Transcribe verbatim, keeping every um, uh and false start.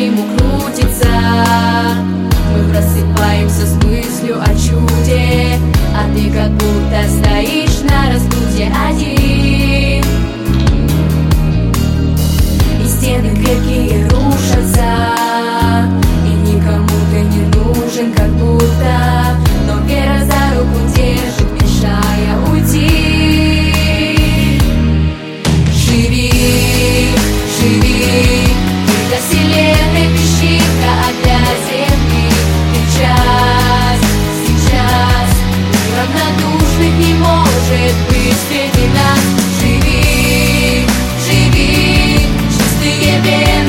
по-прежнему крутится. Мы просыпаемся с мыслью о чуде, а ты как будто стоишь на распутье один. И стены крепкие рушатся, и никому ты не нужен, как будто. Но вера за руку держит, мешая уйти. Живи, живи, ты для вселенной песчинка, а для земли ты час, сейчас. Равнодушных не может быть среди нас. Живи, живи, чистые веры.